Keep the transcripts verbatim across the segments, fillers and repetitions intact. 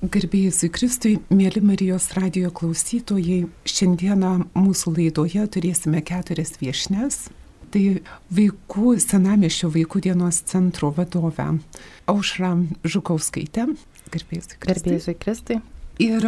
Garbėjusui Kristui, mėly Marijos radijo klausytojai, šiandieną mūsų laidoje turėsime keturias viešnias. Tai vaikų, Senamiesčio vaikų dienos centro vadovę Aušrą Žukauskaitę. Garbėjusui Kristui. Garbėjusui Kristui. Ir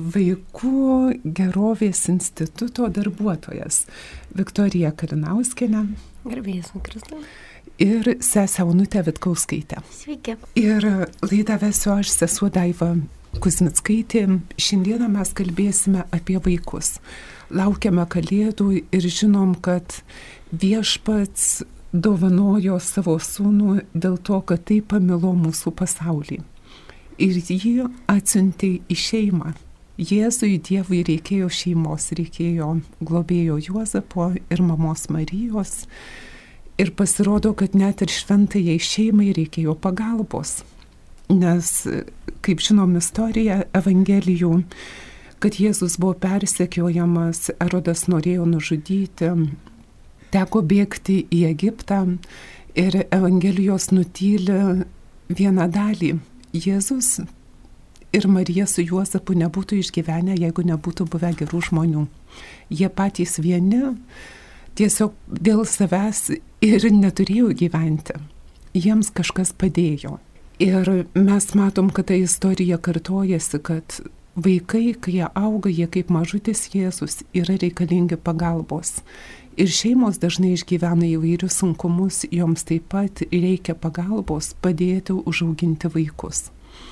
Vaikų gerovės instituto darbuotojas Viktorija Kalinauskienė. Garbėjusui Kristui. Ir sesę Onutę Vitkauskaitę. Sveiki. Ir laidą vesiu aš, sesuo Daiva Kuzmickaitė. Šiandieną mes kalbėsime apie vaikus. Laukiame Kalėdų ir žinom, kad Viešpats dovanojo savo sūnų dėl to, kad taip pamilo mūsų pasaulį. Ir jį atsiuntė į šeimą. Jėzui, Dievui reikėjo šeimos, reikėjo globėjo Juozapo ir mamos Marijos. Ir pasirodo, kad net ir šventajai šeimai reikėjo pagalbos. Nes, kaip žinom istoriją Evangelijų, kad Jėzus buvo persekiojamas, Erodas norėjo nužudyti, teko bėgti į Egiptą ir Evangelijos nutyli vieną dalį. Jėzus ir Marija su Juozapu nebūtų išgyvenę, jeigu nebūtų buvę gerų žmonių. Jie patys vieni tiesiog dėl savęs ir neturėjo gyventi. Jiems kažkas padėjo. Ir mes matom, kad ta istorija kartojasi, kad vaikai, kai jie auga, jie kaip mažutis Jėzus, yra reikalingi pagalbos. Ir šeimos dažnai išgyvena įvairius sunkumus, joms taip pat reikia pagalbos padėti užauginti vaikus.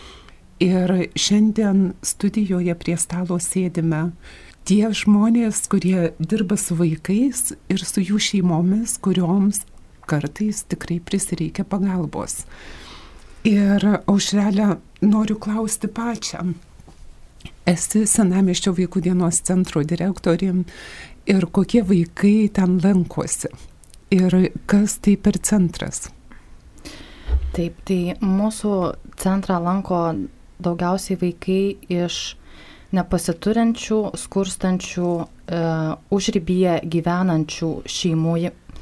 Ir šiandien studijoje prie stalo sėdime tie žmonės, kurie dirba su vaikais ir su jų šeimomis, kurioms kartais tikrai prisireikia pagalbos. Ir Aušrelę noriu klausti pačią. Esi Senamiesčio vaikų dienos centro direktorė ir kokie vaikai ten lankosi ir kas tai per centras? Taip, tai mūsų centrą lanko daugiausiai vaikai iš nepasiturinčių, skurstančių, e, užribyje gyvenančių šeimų,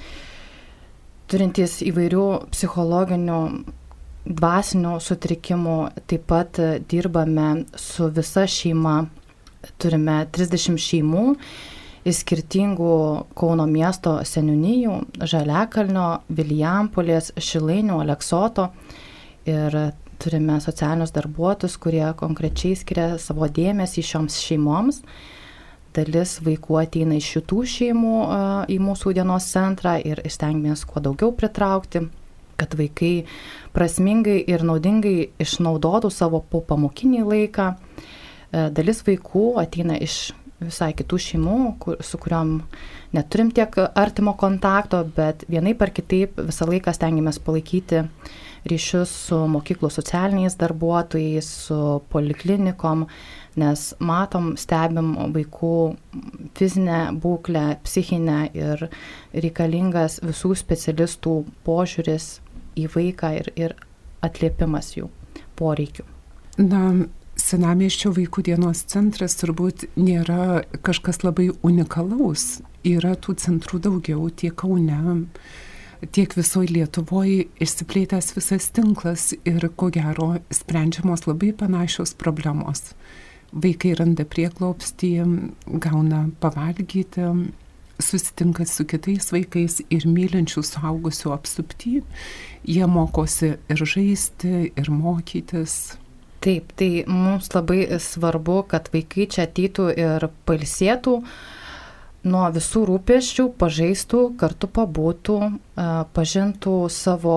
turintys įvairių psichologinių, dvasinių sutrikimų. Taip pat dirbame su visa šeima. Turime trisdešimt šeimų iš skirtingų Kauno miesto seniūnijų, Žaliakalnio, Vilijampolės, Šilainių, Aleksoto. Ir turime socialinius darbuotojus, kurie konkrečiai skiria savo dėmesį šioms šeimoms. Dalis vaikų ateina iš šitų šeimų į mūsų dienos centrą ir stengiamės kuo daugiau pritraukti, kad vaikai prasmingai ir naudingai išnaudotų savo popamokinį laiką. Dalis vaikų ateina iš visai kitų šeimų, kur, su kuriuom neturim tiek artimo kontakto, bet vienaip ar kitaip visą laiką stengiamės palaikyti ryšius su mokyklų socialiniais darbuotojais, su poliklinikom, nes matom, stebim vaikų fizinę būklę, psichinę ir reikalingas visų specialistų požiūris į vaiką ir, ir atliepimas jų poreikių. Na, Senamiesčio vaikų dienos centras turbūt nėra kažkas labai unikalaus. Yra tų centrų daugiau tiek Kaune, tiek visoje Lietuvoje išsiplėtęs visas tinklas ir ko gero sprendžiamos labai panašios problemos. Vaikai randa prieglobstį, gauna pavalgyti, susitinka su kitais vaikais ir mylinčių suaugusių apsupty. Jie mokosi ir žaisti, ir mokytis. Taip, tai mums labai svarbu, kad vaikai čia ateitų ir pailsėtų nuo visų rūpesčių, pažaistų, kartu pabūtų, pažintų savo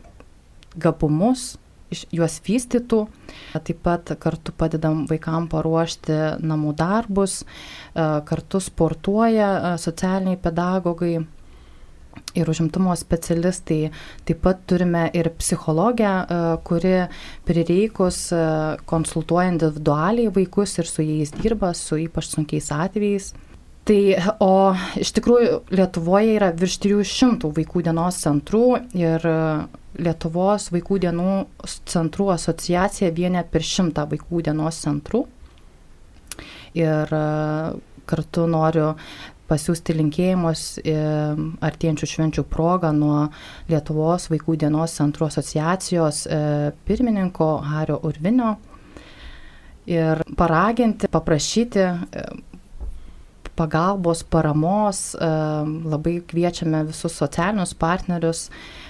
gabumus, juos vystytų. Taip pat kartu padedam vaikam paruošti namų darbus, kartu sportuoja socialiniai pedagogai ir užimtumo specialistai. Taip pat turime ir psichologę, kuri prireikus konsultuoja individualiai vaikus ir su jais dirba, su ypač sunkiais atvejais. Tai, o iš tikrųjų Lietuvoje yra virš trijų šimtų vaikų dienos centrų ir Lietuvos vaikų dienų centrų asociacija vienija per šimtą vaikų dienos centrų. Ir kartu noriu pasiūsti linkėjimus artėjančių švenčių progą nuo Lietuvos vaikų dienos centrų asociacijos pirmininko Hario Urvinio. ir paraginti, paprašyti pagalbos, paramos. Labai kviečiame visus socialinius partnerius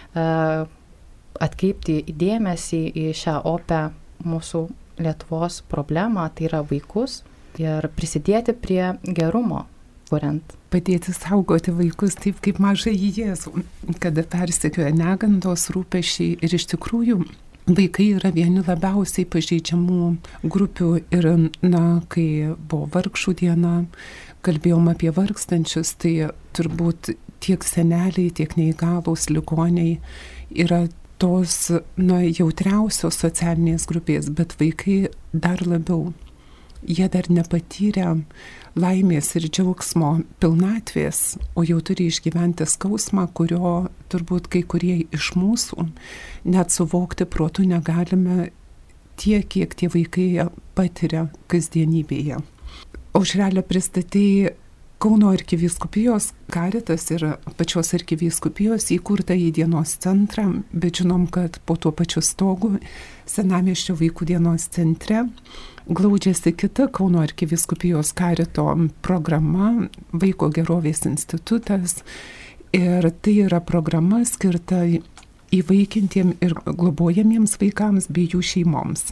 atkreipti dėmesį į šią opę mūsų Lietuvos problemą, tai yra vaikus, ir prisidėti prie gerumo, kuriant. Padėti saugoti vaikus taip kaip mažą Jėzų, kada persekioja negandos, rūpesčiai, ir iš tikrųjų vaikai yra vieni labiausiai pažeidžiamų grupių. Ir, na, kai buvo vargšų diena, kalbėjom apie vargstančius, tai turbūt tiek seneliai, tiek neįgalūs ligoniai yra tos, na, jautriausios socialinės grupės, bet vaikai dar labiau. Jie dar nepatyrė laimės ir džiaugsmo pilnatvės, o jau turi išgyventi skausmą, kurio turbūt kai kurie iš mūsų net suvokti protu negalime tiek, kiek tie vaikai patiria kasdienybėje. Aušrele, pristatei Kauno arkivyskupijos Caritas ir pačios arkivyskupijos įkurtą į dienos centrą, bet žinom, kad po tuo pačiu stogu Senamiesčio vaikų dienos centre glaudžiasi kita Kauno arkivyskupijos Carito programa, Vaiko gerovės institutas, ir tai yra programa skirta įvaikintiems ir globojamiems vaikams bei jų šeimoms.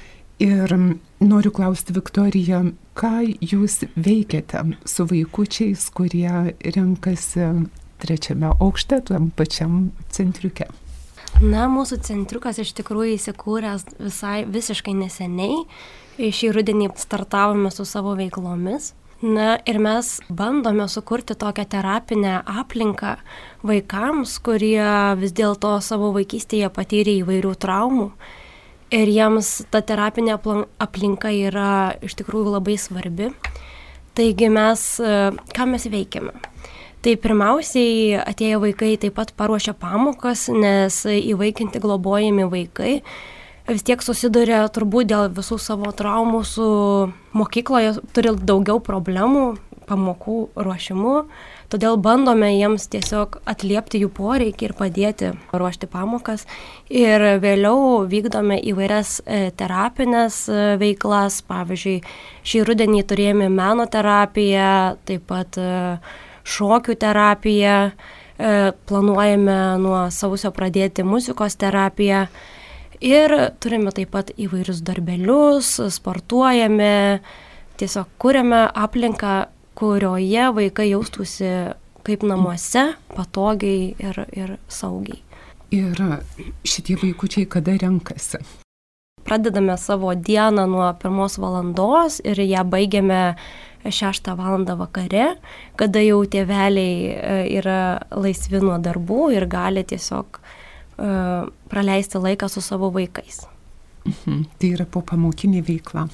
Ir noriu klausti, Viktorija, ką jūs veikiate su vaikučiais, kurie renkasi trečiame aukšte, tam pačiam centriuke? Na, mūsų centriukas iš tikrųjų įsikūręs visai visiškai neseniai. Šį rudenį startavome su savo veiklomis. Na, ir mes bandome sukurti tokią terapinę aplinką vaikams, kurie vis dėlto savo vaikystėje patyrė įvairių traumų. Ir jiems ta terapinė aplinka yra iš tikrųjų labai svarbi. Taigi mes, ką mes veikiame? Tai pirmiausiai atėję vaikai taip pat paruošia pamokas, nes įvaikinti globojami vaikai vis tiek susiduria turbūt dėl visų savo traumų su mokykloje, turi daugiau problemų, pamokų ruošimu. Todėl bandome jiems tiesiog atliepti jų poreikį ir padėti ruošti pamokas. Ir vėliau vykdome įvairias terapinės veiklas. Pavyzdžiui, šį rudenį turėjome meno terapiją, taip pat šokių terapiją. Planuojame nuo sausio pradėti muzikos terapiją. Ir turime taip pat įvairius darbelius, sportuojame, tiesiog kuriame aplinką, kurioje vaikai jaustųsi kaip namuose, patogiai ir, ir saugiai. Ir šitie vaikučiai kada renkasi? Pradedame savo dieną nuo pirmos valandos ir ją baigiame šeštą valandą vakare, kada jau tėveliai yra laisvi nuo darbų ir gali tiesiog uh, praleisti laiką su savo vaikais. Mhm. Tai yra po pamokinė veikla.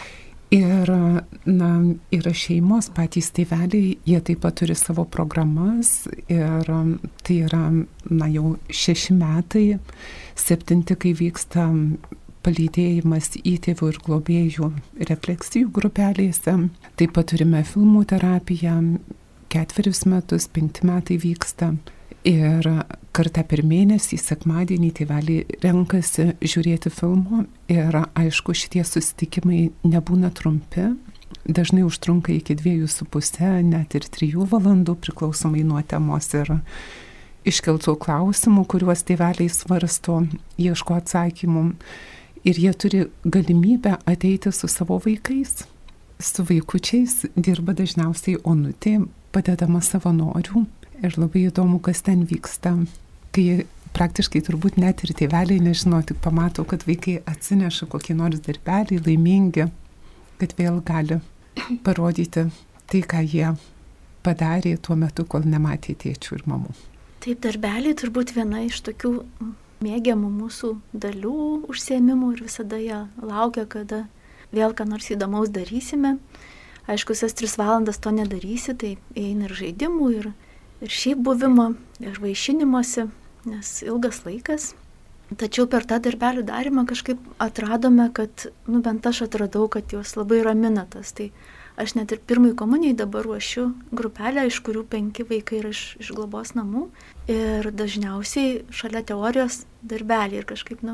Ir, na, yra šeimos, patys tėveliai, jie taip pat turi savo programas ir tai yra, na, jau šeši metai, septinti, kai vyksta palydėjimas įtėvių ir globėjų refleksijų grupelėse. Taip pat turime filmų terapiją, ketverius metus, penkti metai vyksta. Ir kartą per mėnesį, sekmadienį, tėveliai renkasi žiūrėti filmų ir aišku, šitie susitikimai nebūna trumpi, dažnai užtrunka iki dviejų su pusė, net ir trijų valandų, priklausomai nuo temos ir iškeltų klausimų, kuriuos tėveliai svarsto, ieško atsakymų. Ir jie turi galimybę ateiti su savo vaikais. Su vaikučiais dirba dažniausiai Onutė, padedama savanorių. Ir labai įdomu, kas ten vyksta, kai praktiškai turbūt net ir tėveliai nežino, tik pamato, kad vaikai atsineša kokį nors darbelį, laimingi, kad vėl gali parodyti tai, ką jie padarė tuo metu, kol nematė tėčių ir mamų. Taip, darbeliai turbūt viena iš tokių mėgiamų mūsų dalių, užsiėmimų, ir visada jie laukia, kada vėl ką nors įdomaus darysime. Aišku, visas tris valandas to nedarysi, tai eina ir žaidimų, ir ir šiaip buvimo, ir vaišinimuose, nes ilgas laikas. Tačiau per tą darbelių darymą kažkaip atradome, kad, nu bent aš atradau, kad juos labai ramina tas. Tai aš net ir pirmai komunijai dabar ruošiu grupelę, iš kurių penki vaikai yra iš, iš globos namų. Ir dažniausiai šalia teorijos darbeliai. Ir kažkaip, nu,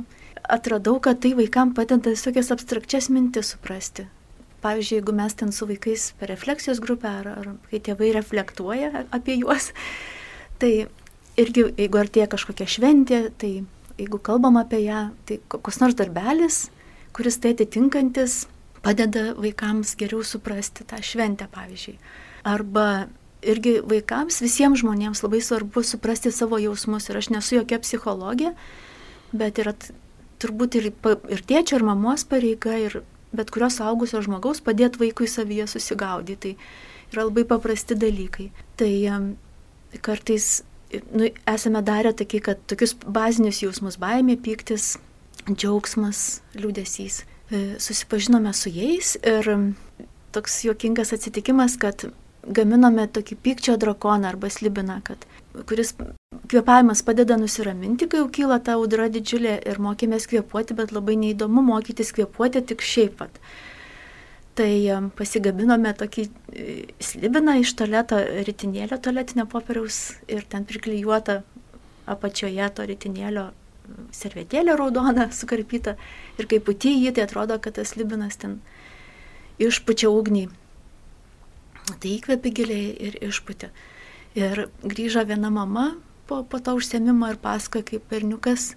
atradau, kad tai vaikam padeda tokias abstrakčias mintis suprasti. Pavyzdžiui, jeigu mes ten su vaikais per refleksijos grupę ar, ar kai tėvai reflektuoja apie juos, tai irgi, jeigu artėja kažkokia šventė, tai jeigu kalbam apie ją, tai koks nors darbelis, kuris tai atitinkantis, padeda vaikams geriau suprasti tą šventę, pavyzdžiui. Arba irgi vaikams, visiems žmonėms labai svarbu suprasti savo jausmus. Ir aš nesu jokia psichologė, bet yra turbūt ir, ir tėčio, ir mamos pareiga, ir bet kurios suaugusio žmogaus padėti vaikui savyje susigaudyti. Tai yra labai paprasti dalykai. Tai kartais nu, esame darę tokį, kad tokius bazinius jausmus, baimė, pyktis, džiaugsmas, liūdesys. Susipažinome su jais ir toks juokingas atsitikimas, kad gaminome tokį pykčio drakoną arba slibiną, kad, kuris kvėpavimas padeda nusiraminti, kai jau kyla ta audra didžiulė ir mokėmės kvėpuoti, bet labai neįdomu mokytis kvėpuoti tik šiaip pat. Tai pasigabinome tokį slibiną iš tualeto ritinėlio, tualetinio popieriaus ir ten priklijuota apačioje to ritinėlio servetėlė raudona, sukarpyta ir kai putį jį, tai atrodo, kad tas slibinas ten išpučia ugnį. Tai įkvėpė giliai ir išputė. Ir grįžo viena mama po, po to užsiėmimo ir pasakojo, kaip berniukas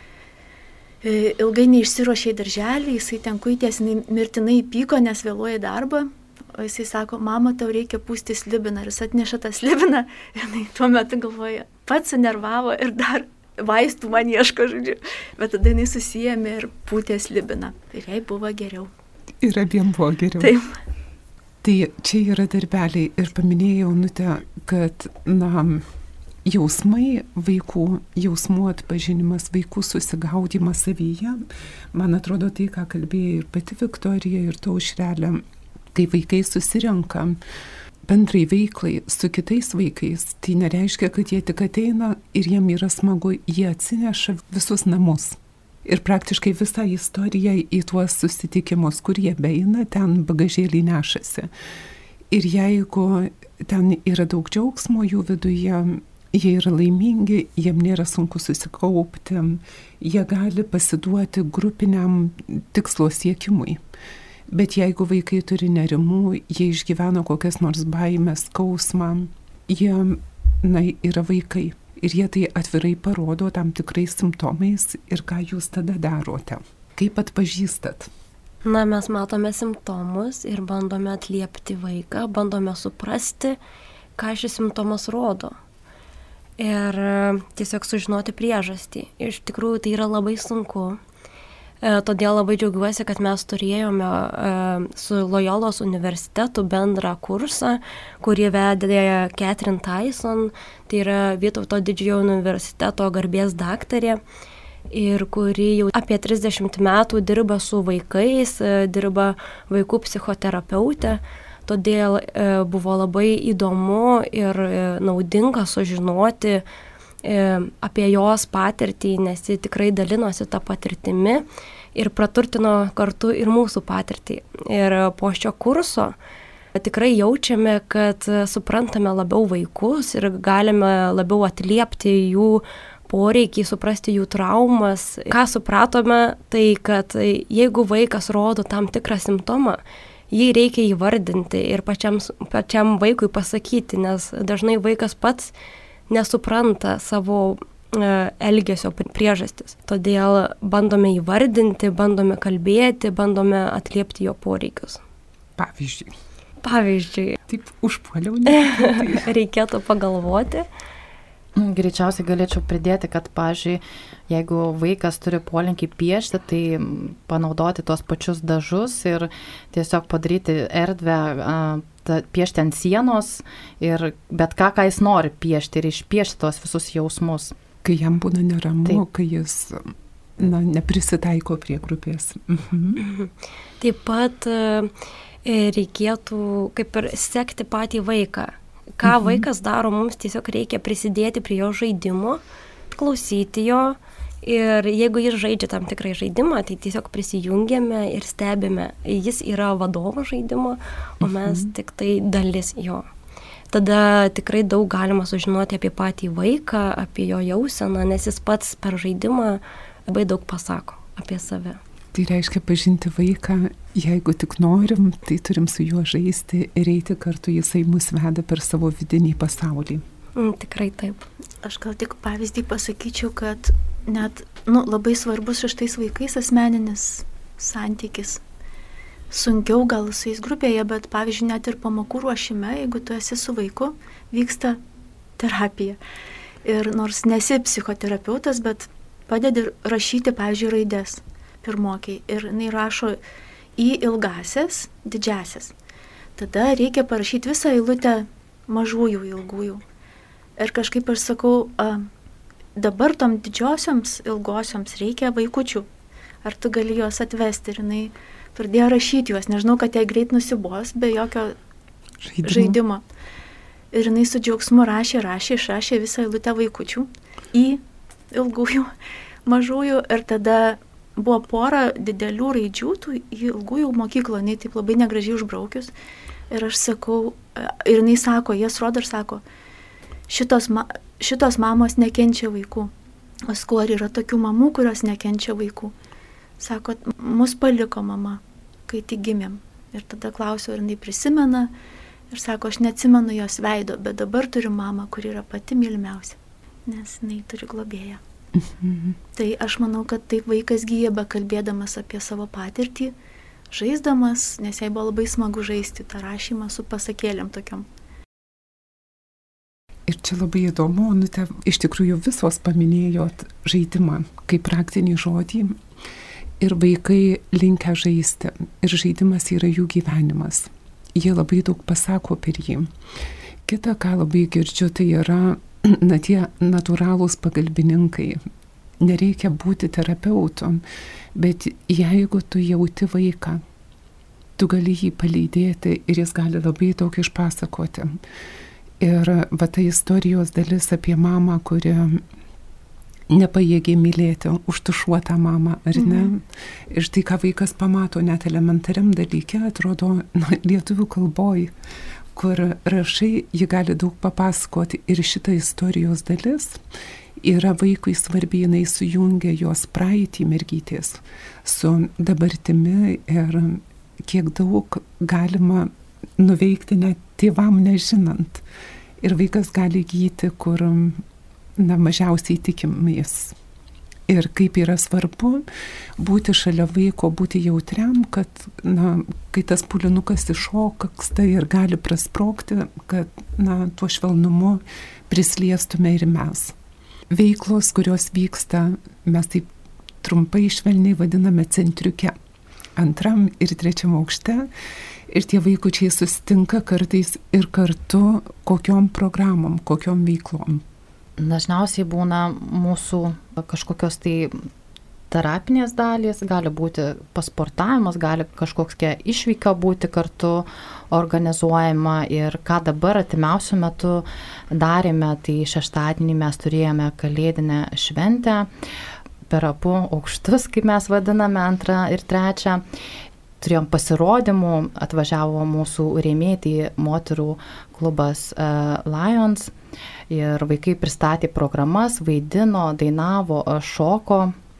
ilgai neišsiruošė į darželį, jisai ten kuitės mirtinai pyko, nes vėluoja darbą, o jisai sako, mama, tau reikia pūsti slibiną, ir jis atneša tą slibiną, ir jinai tuo metu galvoja, pats sunervavo ir dar vaistų man ieško, žodžiu, bet tada jinai susijėmė ir pūtė slibiną, ir jai buvo geriau. Ir abiem buvo geriau. Taip. Tai čia yra darbeliai ir paminėjau, Onute, kad na, jausmai vaikų, jausmų atpažinimas, vaikų susigaudimas savyje, man atrodo tai, ką kalbėjo ir pati Viktorija, ir to Aušrelė, kai vaikai susirenka bendrai veiklai su kitais vaikais, tai nereiškia, kad jie tik ateina ir jiem yra smagu, jie atsineša visus namus. Ir praktiškai visą istoriją į tuos susitikimus, kur jie beina, ten bagažėlį nešasi. Ir jeigu ten yra daug džiaugsmo jų viduje, jie yra laimingi, jiem nėra sunku susikaupti, jie gali pasiduoti grupiniam tikslo siekimui. Bet jeigu vaikai turi nerimų, jie išgyvena kokias nors baimės, skausmą, jie na, yra vaikai. Ir jie tai atvirai parodo tam tikrais simptomais ir ką jūs tada darote. Kaip atpažįstat? Na, mes matome simptomus ir bandome atliepti vaiką, bandome suprasti, ką šis simptomas rodo. Ir tiesiog sužinoti priežastį. Iš tikrųjų, tai yra labai sunku. Todėl labai džiaugiuosi, kad mes turėjome su Loyolos universitetu bendrą kursą, kurį vedė Catherine Tyson, tai yra Vytauto didžiojo universiteto garbės daktarė, ir kuri jau apie trisdešimt metų dirba su vaikais, dirba vaikų psichoterapeutė. Todėl buvo labai įdomu ir naudinga sužinoti apie jos patirtį, nes ji tikrai dalinosi tą patirtimi ir praturtino kartu ir mūsų patirtį. Ir po šio kurso tikrai jaučiame, kad suprantame labiau vaikus ir galime labiau atliepti jų poreikį, suprasti jų traumas. Ką supratome, tai kad jeigu vaikas rodo tam tikrą simptomą, jį reikia įvardinti ir pačiam, pačiam vaikui pasakyti, nes dažnai vaikas pats nesupranta savo e, elgesio priežastis. Todėl bandome įvardinti, bandome kalbėti, bandome atliepti jo poreikius. Pavyzdžiui. Pavyzdžiui. Taip užpuoliau. Ne, reikėtų pagalvoti. Greičiausiai galėčiau pridėti, kad, pavyzdžiui, jeigu vaikas turi polinkį piešti, tai panaudoti tuos pačius dažus ir tiesiog padaryti erdvę, ta, piešti ant sienos ir bet ką, ką jis nori piešti ir išpiešti tuos visus jausmus. Kai jam būna neramu, Taip. kai jis na, neprisitaiko prie grupės. Mhm. Taip pat reikėtų kaip ir sekti patį vaiką. Ką mhm. vaikas daro, mums tiesiog reikia prisidėti prie jo žaidimo, klausyti jo ir jeigu jis žaidžia tam tikrai žaidimą, tai tiesiog prisijungiame ir stebime. Jis yra vadovas žaidimo, o mes mhm. tik tai dalis jo. Tada tikrai daug galima sužinoti apie patį vaiką, apie jo jauseną, nes jis pats per žaidimą labai daug pasako. apie save. Tai reiškia pažinti vaiką, jeigu tik norim, tai turim su juo žaisti ir eiti kartu, jisai mus veda per savo vidinį pasaulį. Mm, tikrai taip. Aš gal tik pavyzdį pasakyčiau, kad net nu, labai svarbus su šitais vaikais asmeninis santykis. Sunkiau gal su jais grupėje, bet pavyzdžiui, net ir pamokų ruošime, jeigu tu esi su vaiku, vyksta terapija. Ir nors nesi psichoterapeutas, bet padedi rašyti, pavyzdžiui, raidės pirmokiai. Ir jinai rašo į ilgasias, didžiasias. Tada reikia parašyti visą eilutę mažųjų ilgųjų. Ir kažkaip aš sakau, a, dabar tom didžiosioms ilgosioms reikia vaikučių. Ar tu gali juos atvesti? Ir jinai pradėjo rašyti juos. Nežinau, kad jai greit nusibos, be jokio žaidimo. žaidimo. Ir jinai su džiaugsmu rašė, rašė, išrašė visą eilutę vaikučių į ilgųjų, mažųjų. Ir tada buvo pora didelių raidžių, tų į ilgųjų mokyklą, jinai taip labai negražiai užbraukius. Ir aš sakau, ir jinai sako, jas rodo ir sako, šitos, ma, šitos mamos nekenčia vaikų. O sakau, ar yra tokių mamų, kurios nekenčia vaikų? Sako, mus paliko mama, kai tik gimėm. Ir tada klausiu, ar jinai prisimena. Ir sako, aš neatsimenu jos veido, bet dabar turiu mamą, kuri yra pati mylimiausia, nes jinai turi globėją. Mhm. Tai aš manau, kad taip vaikas gyja bekalbėdamas apie savo patirtį, žaisdamas, nes jai buvo labai smagu žaisti tą rašymą su pasakėlėm tokiom. Ir čia labai įdomu, nu, te, iš tikrųjų visos paminėjot žaidimą kaip praktinį žodį ir vaikai linkę žaisti ir žaidimas yra jų gyvenimas. Jie labai daug pasako per jį. Kita, ką labai girdžiu, tai yra na, tie natūralūs pagalbininkai. Nereikia būti terapeutu, bet jeigu tu jauti vaiką, tu gali jį palydėti ir jis gali labai daug išpasakoti. Ir va ta istorijos dalis apie mamą, kuri nepajėgė mylėti, užtušuotą mamą, ar ne? Mhm. Ir tai, ką vaikas pamato net elementariam dalyke, atrodo, na, lietuvių kalboj, kur rašai, ji gali daug papasakoti ir šita istorijos dalis yra vaikui svarbi, jinai sujungia jos praeitį mergytės su dabartimi ir kiek daug galima nuveikti net tėvam nežinant. Ir vaikas gali gyti, kur na, mažiausiai tikimės. Ir kaip yra svarbu būti šalia vaiko, būti jautriam, kad, na, kai tas pulinukas iššoksta ir gali prasprogti, kad, na, tuo švelnumu prisliestume ir mes. Veiklos, kurios vyksta, mes taip trumpai švelniai vadiname centriuke, antram ir trečiam aukšte. Ir tie vaikučiai susitinka kartais ir kartu kokiom programom, kokiom veiklom. Dažniausiai būna mūsų kažkokios tai terapinės dalys, gali būti pasportavimas, gali kažkokia išvyka būti kartu organizuojama ir ką dabar artimiausiu metu darėme, tai šeštadienį mes turėjome kalėdinę šventę per abu aukštus, kaip mes vadiname, antrą ir trečią. Turėjom pasirodymų, atvažiavo mūsų rėmėjai, tai moterų klubas uh, Lions ir vaikai pristatė programas, vaidino, dainavo, šoko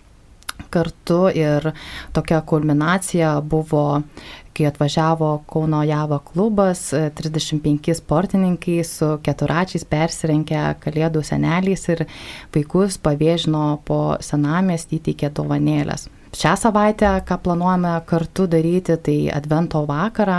kartu ir tokia kulminacija buvo, kai atvažiavo Kauno Java klubas, trisdešimt penki sportininkai su keturačiais persirenkę kalėdų seneliais ir vaikus pavėžino po senamiestį, įteikė dovanėlės. Šią savaitę, ką planuojame kartu daryti, tai advento vakarą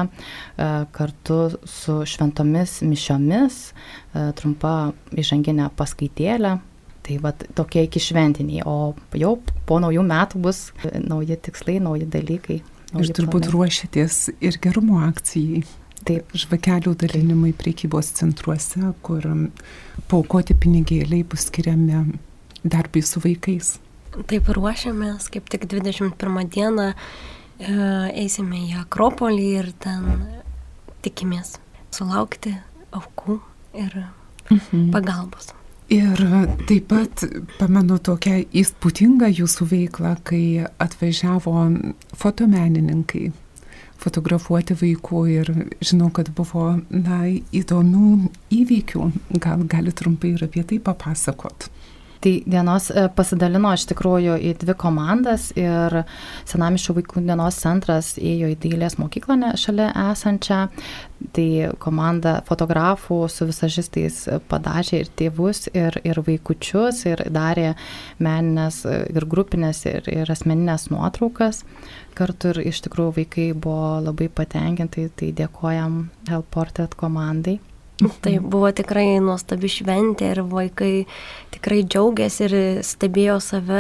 kartu su šventomis mišiomis, trumpa įžanginė paskaitėlė. Tai va tokie iki šventiniai, o jau po naujų metų bus nauji tikslai, nauji dalykai. Nauji ir turbūt planai. Ruošiatės ir gerumo akcijai. Taip. Žvakelių dalinimai prekybos centruose, kur paaukoti pinigėliai bus skiriami darbui su vaikais. Taip ruošiamės, kaip tik dvidešimt pirmą dieną e, eisime į Akropolį ir ten tikimės sulaukti aukų ir mhm. pagalbos. Ir taip pat pamenu tokią įspūdingą jūsų veiklą, kai atvažiavo fotomenininkai fotografuoti vaikų ir žinau, kad buvo na, įdomių įvykių. Gal gali trumpai ir apie tai papasakot? Tai dienos pasidalino iš tikrųjų į dvi komandas ir Senamiesčio vaikų dienos centras ėjo į dailės mokyklą šalia esančią. Tai komanda fotografų su visažistais padažė ir tėvus, ir, ir vaikučius, ir darė meninės ir grupinės, ir, ir asmeninės nuotraukas. Kartu ir iš tikrųjų vaikai buvo labai patenkinti, tai dėkojam Help Portrait komandai. Tai buvo tikrai nuostabi šventė ir vaikai tikrai džiaugiasi ir stebėjo save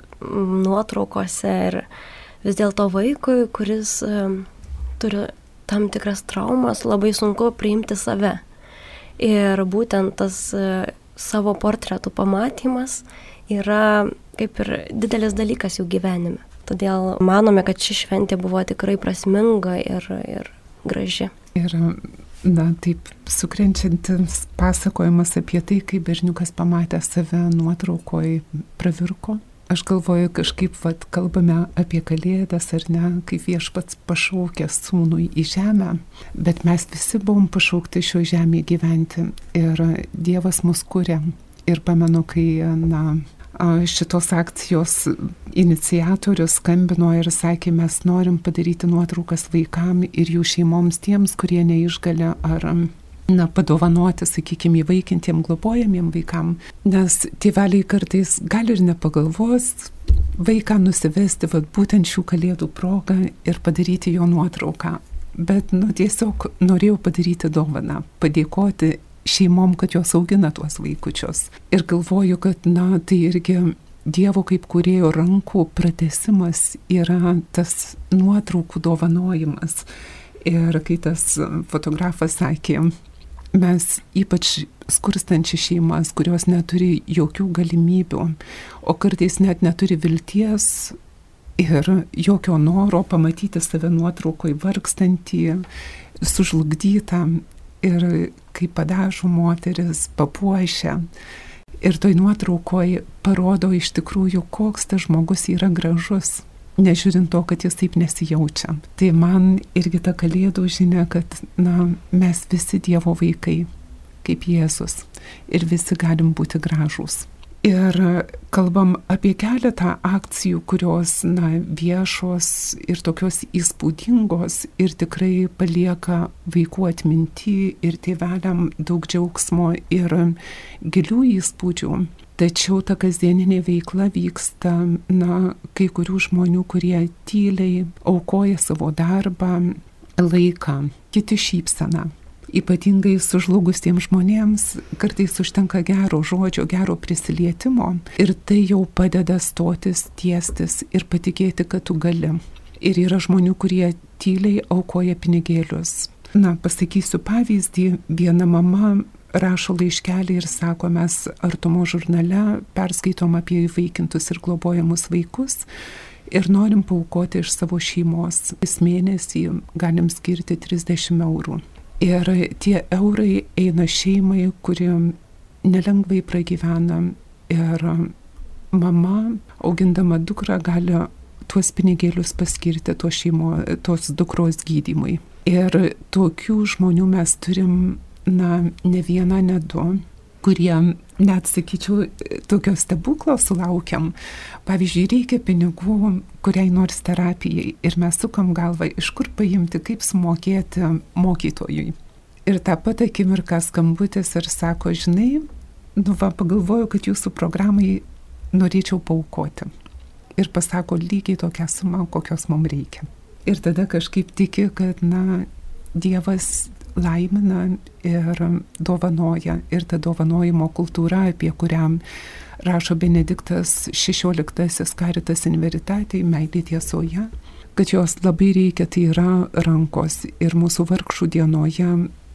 nuotraukose ir vis dėlto vaikui, kuris um, turi tam tikras traumas, labai sunku priimti save. Ir būtent tas uh, savo portretų pamatymas yra kaip ir didelis dalykas jų gyvenime. Todėl manome, kad ši šventė buvo tikrai prasminga ir, ir graži. Ir na, taip sukrenčiantis pasakojimas apie tai, kaip berniukas pamatė save nuotraukoje pravirko. Aš galvoju, kažkaip vat, kalbame apie Kalėdas ar ne, kaip Viešpats pašaukė sūnų į žemę, bet mes visi buvom pašaukti šio žemėje gyventi ir Dievas mus kuria. Ir pamenu, kai na, šitos akcijos iniciatorius skambino ir sakė, mes norim padaryti nuotraukas vaikam ir jų šeimoms tiems, kurie neišgali ar na, padovanoti, sakykime, įvaikintiem, globojamiem vaikam, nes tėveliai kartais gali ir nepagalvos vaiką nusivesti vat, būtent šių kalėdų progą ir padaryti jo nuotrauką. Bet nu, tiesiog norėjau padaryti dovaną, padėkoti šeimom, kad jos augina tuos vaikučius. Ir galvoju, kad na, tai irgi Dievo kaip kūrėjo rankų pratęsimas yra tas nuotraukų dovanojimas. Ir kai tas fotografas sakė, mes ypač skurstančių šeimas, kurios neturi jokių galimybių, o kartais net neturi vilties ir jokio noro pamatyti save nuotraukoje vargstantį, sužlugdytą. Ir kai padažų moteris papuošia ir toj nuotraukoje parodo iš tikrųjų, koks tas žmogus yra gražus, nežiūrint to, kad jis taip nesijaučia. Tai man irgi ta kalėdų žinia, kad na, mes visi Dievo vaikai, kaip Jėzus, ir visi galim būti gražūs. Ir kalbam apie keletą akcijų, kurios na, viešos ir tokios įspūdingos ir tikrai palieka vaikų atminty ir tėveliam daug džiaugsmo ir gilių įspūdžių. Tačiau ta kasdieninė veikla vyksta na, kai kurių žmonių, kurie tyliai aukoja savo darbą, laiką, kiti šypseną. Ypatingai sužlugusiems žmonėms kartais užtenka gero žodžio, gero prisilietimo ir tai jau padeda stotis, tiestis ir patikėti, kad tu gali. Ir yra žmonių, kurie tyliai aukoja pinigėlius. Na, pasakysiu pavyzdį, viena mama rašo laiškelį ir sako, mes Artumo žurnale perskaitom apie įvaikintus ir globojamus vaikus ir norim paaukoti iš savo šeimos. Vis mėnesį galim skirti trisdešimt eurų. Ir tie eurai eina šeimai, kuri nelengvai pragyvena ir mama, augindama dukrą, gali tuos pinigėlius paskirti tos, šeimo, tos dukros gydymui. Ir tokių žmonių mes turim na, ne vieną, ne du, kurie net, sakyčiau, tokio stebuklo sulaukiam. Pavyzdžiui, reikia pinigų kuriai nors terapijai ir mes sukam galvą, iš kur paimti, kaip sumokėti mokytojui. Ir tą pat akimirką skambutis ir sako, žinai, nu va, pagalvoju, kad jūsų programai norėčiau paaukoti. Ir pasako lygiai tokią sumą, kokios mums reikia. Ir tada kažkaip tiki, kad, na, Dievas laimina ir dovanoja. Ir ta dovanojimo kultūra, apie kurią rašo Benediktas šešioliktasis Caritas in Veritate, meilė tiesoje, kad jos labai reikia, tai yra rankos. Ir mūsų vargšų dienoje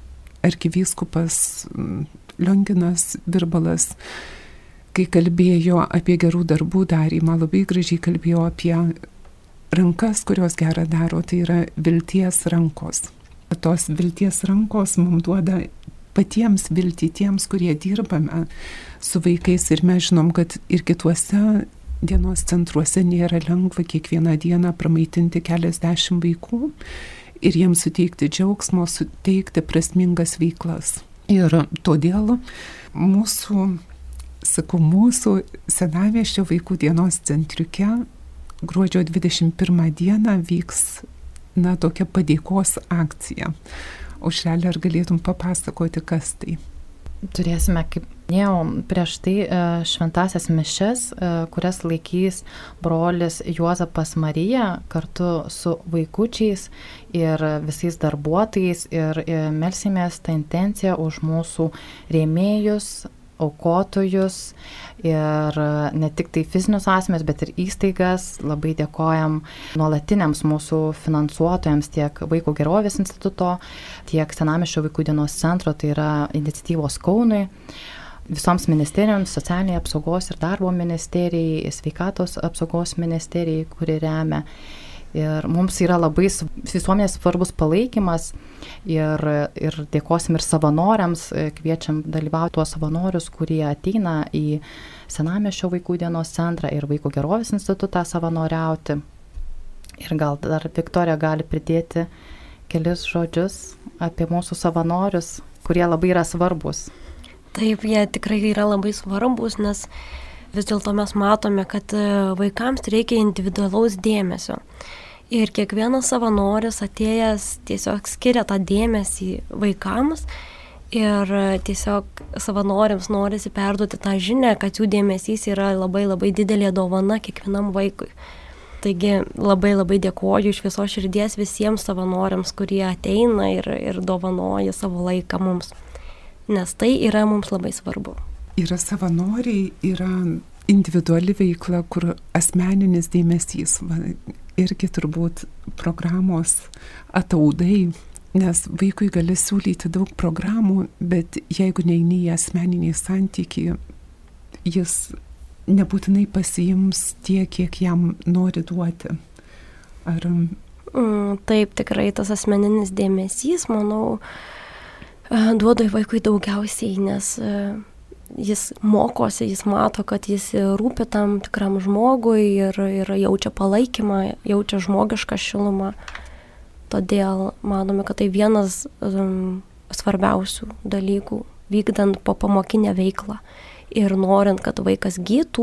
arkivyskupas Lionginas Virbalas, kai kalbėjo apie gerų darbų darymą, labai gražiai kalbėjo apie rankas, kurios gerą daro, tai yra vilties rankos. Tos vilties rankos mums duoda patiems viltį tiems, kurie dirbame su vaikais ir mes žinom, kad ir kituose dienos centruose nėra lengva kiekvieną dieną pramaitinti keliasdešimt vaikų ir jiems suteikti džiaugsmo, suteikti prasmingas veiklas. Ir todėl mūsų sakau, mūsų Senamiesčio vaikų dienos centriuke gruodžio dvidešimt pirmą dieną vyks, na, tokia padėkos akcija. Aušrelė, ar galėtum papasakoti, kas tai? Turėsime, kaip minėjau, prieš tai šventasias mišias, kurias laikys brolis Juozapas Marija kartu su vaikučiais ir visais darbuotojais ir melsimės tą intenciją už mūsų rėmėjus, aukotojus ir ne tik tai fizinius asmenis, bet ir įstaigas. Labai dėkojam nuolatiniams mūsų finansuotojams tiek Vaiko gerovės instituto, tiek Senamiesčio vaikų dienos centro, tai yra iniciatyvos Kaunui, visoms ministerijoms, socialinėje apsaugos ir darbo ministerijai, sveikatos apsaugos ministerijai, kuri remia. Ir mums yra labai visuomenės svarbus palaikymas ir, ir dėkosim ir savanoriams, kviečiam dalyvauti tuos savanorius, kurie ateina į Senamiesčio vaikų dienos centrą ir Vaiko gerovės institutą savanoriauti. Ir gal dar Viktorija gali pridėti kelis žodžius apie mūsų savanorius, kurie labai yra svarbus. Taip, jie tikrai yra labai svarbus, nes vis dėlto mes matome, kad vaikams reikia individualaus dėmesio. Ir kiekvienas savanoris atėjęs tiesiog skiria tą dėmesį vaikams ir tiesiog savanoriams norisi perduoti tą žinią, kad jų dėmesys yra labai labai didelė dovana kiekvienam vaikui. Taigi labai labai dėkoju iš visos širdies visiems savanoriams, kurie ateina ir, ir dovanoja savo laiką mums, nes tai yra mums labai svarbu. Yra savanoriai, yra individuali veikla, kur asmeninis dėmesys, va, irgi turbūt programos ataudai, nes vaikui gali siūlyti daug programų, bet jeigu neini į asmeninį santykį, jis nebūtinai pasiims tiek, kiek jam nori duoti. Ar... Mm, taip, tikrai tas asmeninis dėmesys, manau, duoda vaikui daugiausiai, nes jis mokosi, jis mato, kad jis rūpi tam tikram žmogui ir, ir jaučia palaikymą, jaučia žmogišką šilumą. Todėl manome, kad tai vienas um, svarbiausių dalykų vykdant po pamokinę veiklą ir norint, kad vaikas gytų,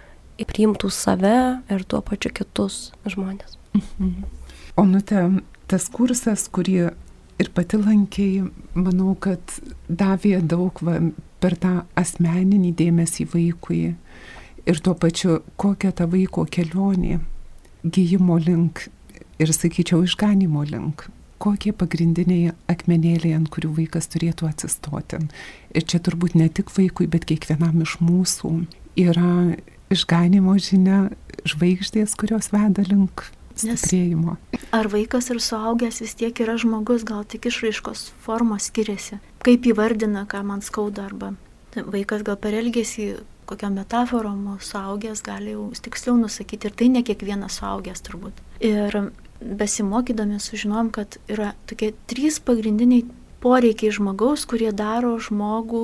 priimtų save ir tuo pačiu kitus žmonės. Mhm. Onute, tas kursas, kurį ir pati lankiai, manau, kad davė daug va, per tą asmeninį dėmesį vaikui ir tuo pačiu kokia ta vaiko kelionė gijimo link ir, sakyčiau, išganimo link. Kokie pagrindiniai akmenėliai, ant kurių vaikas turėtų atsistoti. Ir čia turbūt ne tik vaikui, bet kiekvienam iš mūsų yra išganimo žinia, žvaigždės, kurios veda link stiprėjimo. Ar vaikas ir suaugęs vis tiek yra žmogus, gal tik išraiškos formos skiriasi. Kaip įvardina, ką man skauda, arba vaikas gal per elgesį, kokią metaforą mūsų suaugęs gali jau tiksliau nusakyti, ir tai ne kiekvienas suaugęs turbūt. Ir besimokydami sužinom, kad yra tokie trys pagrindiniai poreikiai žmogaus, kurie daro žmogų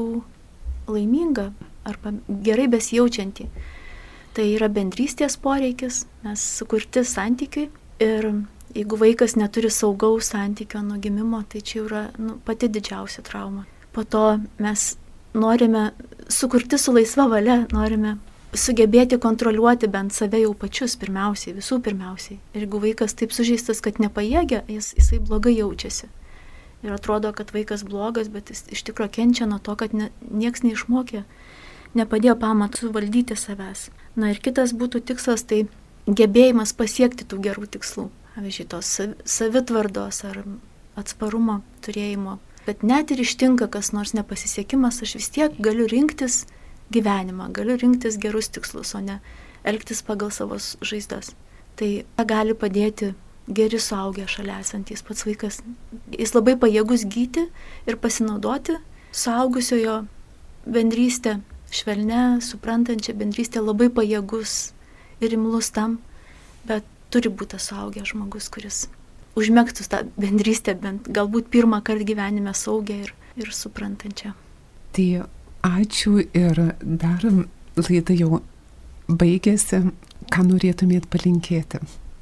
laimingą arba gerai besijaučiantį. Tai yra bendrystės poreikis, mes sukurti santykiui, ir jeigu vaikas neturi saugaus santykio nuo gimimo, tai čia yra nu, pati didžiausia trauma. Po to mes norime sukurti su laisva valia, norime sugebėti kontroliuoti bent save jau pačius pirmiausiai, visų pirmiausiai. Ir jeigu vaikas taip sužeistas, kad nepajėgia, jis, jisai blogai jaučiasi. Ir atrodo, kad vaikas blogas, bet jis iš tikrųjų kenčia nuo to, kad ne, nieks neišmokė, nepadėjo pamatų suvaldyti savęs. Na ir kitas būtų tikslas, tai gebėjimas pasiekti tų gerų tikslų. Pavyzdžiui, tos savitvardos ar atsparumo turėjimo. Bet net ir ištinka kas nors nepasisiekimas, aš vis tiek galiu rinktis gyvenimą, galiu rinktis gerus tikslus, o ne elgtis pagal savo žaizdas. Tai gali padėti geri suaugę šalia esantys pats vaikas. Jis labai pajėgus gyti ir pasinaudoti suaugusiojo bendrystę, švelne, suprantančią bendrystę, labai pajėgus ir imlus tam, bet turi būti suaugęs žmogus, kuris užmegztų tą bendrystę bent galbūt pirmą kartą gyvenime saugią ir, ir suprantančią. Tai ačiū, ir dar laida jau baigėsi. Ką norėtumėt palinkėti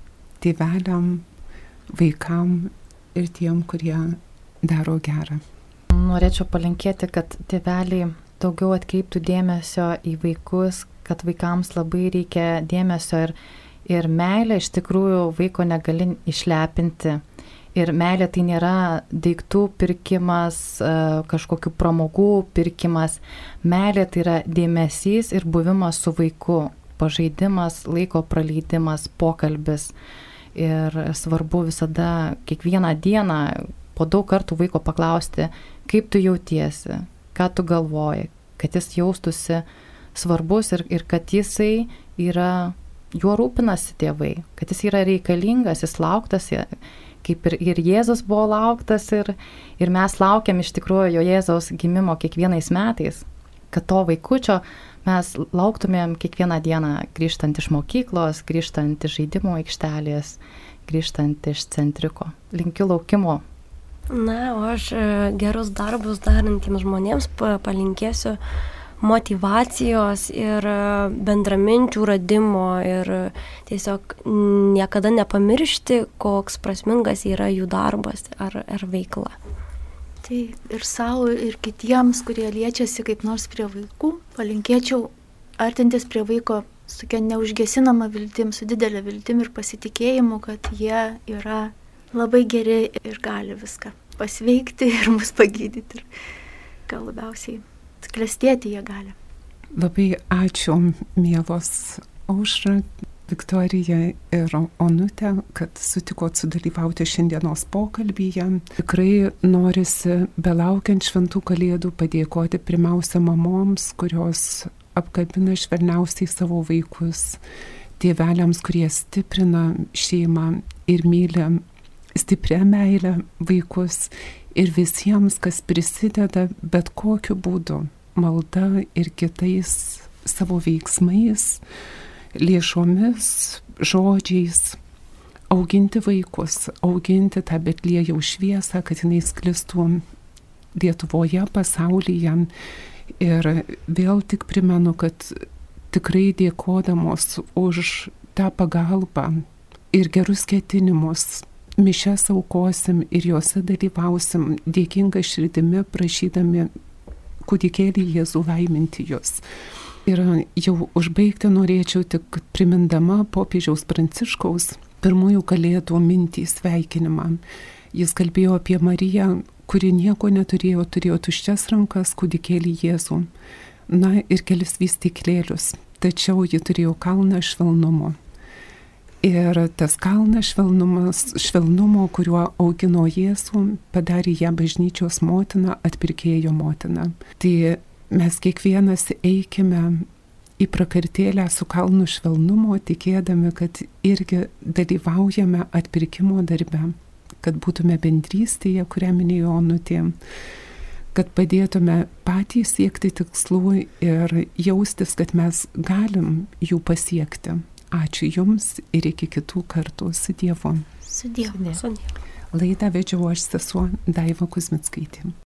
tėveliam, vaikam ir tiem, kurie daro gerą? Norėčiau palinkėti, kad tėveliai daugiau atkreiptų dėmesio į vaikus, kad vaikams labai reikia dėmesio ir, ir meilė iš tikrųjų vaiko negali išlepinti. Ir meilė tai nėra daiktų pirkimas, kažkokių pramogų pirkimas. Meilė tai yra dėmesys ir buvimas su vaiku, pažaidimas, laiko praleidimas, pokalbis. Ir svarbu visada kiekvieną dieną po daug kartų vaiko paklausti, kaip tu jautiesi, ką tu galvoji, kad jis jaustųsi svarbus ir, ir kad jisai yra, juo rūpinasi tėvai, kad jis yra reikalingas, jis lauktas, kaip ir, ir Jėzus buvo lauktas ir, ir mes laukiam iš tikrųjų jo Jėzaus gimimo kiekvienais metais, kad to vaikučio mes lauktumėm kiekvieną dieną grįžtant iš mokyklos, grįžtant iš žaidimo aikštelės, grįžtant iš centriko. Linkiu laukimo. Na, o aš gerus darbus darantiems žmonėms palinkėsiu motyvacijos ir bendraminčių radimo ir tiesiog niekada nepamiršti, koks prasmingas yra jų darbas ar, ar veikla. Tai ir savo, ir kitiems, kurie liečiasi kaip nors prie vaikų, palinkėčiau artintis prie vaiko su tokia neužgesinama viltim, su didelė viltim ir pasitikėjimu, kad jie yra labai geri ir gali viską pasveikti ir mus pagydyti. Ir gal labiausiai klestėti jie gali. Labai ačiū, mielos Aušra, Viktorija ir Onutė, kad sutikot sudalyvauti šiandienos pokalbyje. Tikrai norisi, belaukiant šventų kalėdų, padėkoti pirmiausia mamoms, kurios apkabina švelniausiai savo vaikus, tėveliams, kurie stiprina šeimą ir myli stiprią meilę vaikus, ir visiems, kas prisideda bet kokiu būdu, malda ir kitais savo veiksmais, lėšomis, žodžiais, auginti vaikus, auginti tą Betliejaus šviesą, kad jinai sklistų Lietuvoje, pasaulyje. Ir vėl tik primenu, kad tikrai dėkodamos už tą pagalbą ir gerus ketinimus, mišias aukosim ir juose dalyvausim dėkinga širdimi, prašydami kūdikėlį Jėzų laiminti jūs. Ir jau užbaigti norėčiau tik primindama popiežiaus Pranciškaus pirmųjų kalėdų mintį sveikinimą. Jis kalbėjo apie Mariją, kuri nieko neturėjo, turėjo tuščias rankas, kūdikėlį Jėzų, na ir kelis vystyklėlius, tačiau ji turėjo kalną švelnumo. Ir tas kalnas švelnumas, švelnumo, kuriuo augino Jėzų, padarė ją bažnyčios motina, atpirkėjo motina. Tai mes kiekvienas eikime į prakartėlę su kalnu švelnumo, tikėdami, kad irgi dalyvaujame atpirkimo darbe, kad būtume bendrystėje, kurią minėjo Onutė, kad padėtume patys siekti tikslų ir jaustis, kad mes galim jų pasiekti. Ačiū Jums ir iki kitų kartų su Dievu. Su Dievu. Su Dievu. Laidą vedžiau aš, sesuo Daiva Kuzmickaitė.